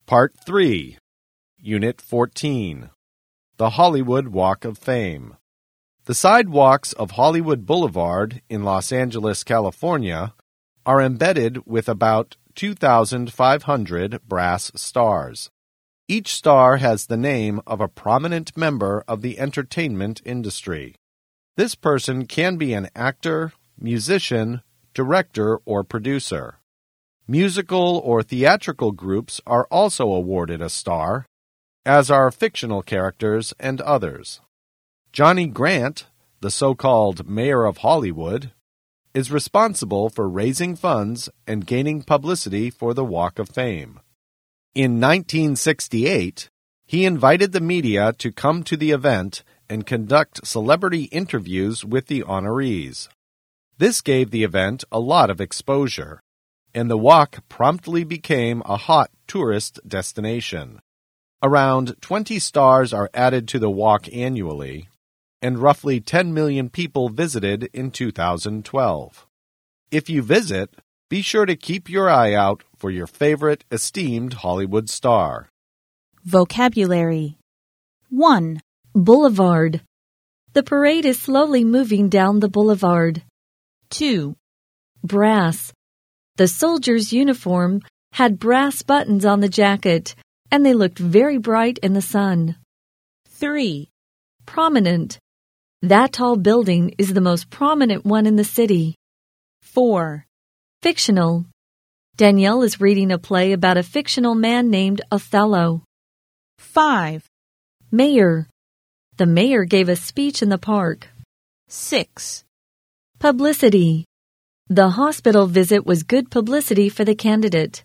Part 3, Unit 14, The Hollywood Walk of Fame. The sidewalks of Hollywood Boulevard in Los Angeles, California, are embedded with about 2,500 brass stars. Each star has the name of a prominent member of the entertainment industry. This person can be an actor, musician, director, or producer. Musical or theatrical groups are also awarded a star, as are fictional characters and others. Johnny Grant, the so-called Mayor of Hollywood, is responsible for raising funds and gaining publicity for the Walk of Fame. In 1968, he invited the media to come to the event and conduct celebrity interviews with the honorees. This gave the event a lot of exposure, and the walk promptly became a hot tourist destination. Around 20 stars are added to the walk annually, and roughly 10 million people visited in 2012. If you visit, be sure to keep your eye out for your favorite esteemed Hollywood star. Vocabulary 1. Boulevard. The parade is slowly moving down the boulevard. 2. Brass. The soldier's uniform had brass buttons on the jacket, and they looked very bright in the sun. 3. Prominent. That tall building is the most prominent one in the city. 4. Fictional. Danielle is reading a play about a fictional man named Othello. 5. Mayor. The mayor gave a speech in the park. 6. Publicity. The hospital visit was good publicity for the candidate.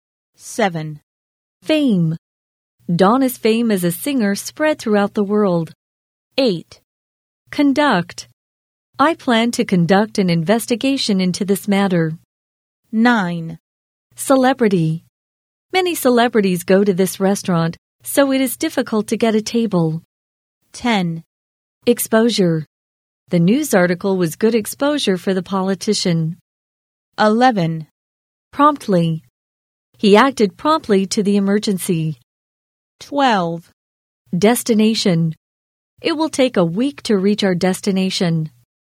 7. Fame. Donna's fame as a singer spread throughout the world. 8. Conduct. I plan to conduct an investigation into this matter. 9. Celebrity. Many celebrities go to this restaurant, so it is difficult to get a table. 10. Exposure. The news article was good exposure for the politician. 11. Promptly. He acted promptly to the emergency. 12. Destination. It will take a week to reach our destination.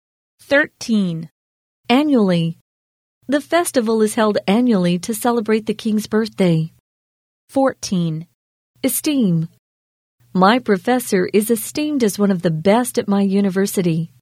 13. Annually. The festival is held annually to celebrate the king's birthday. 14. Esteem. My professor is esteemed as one of the best at my university.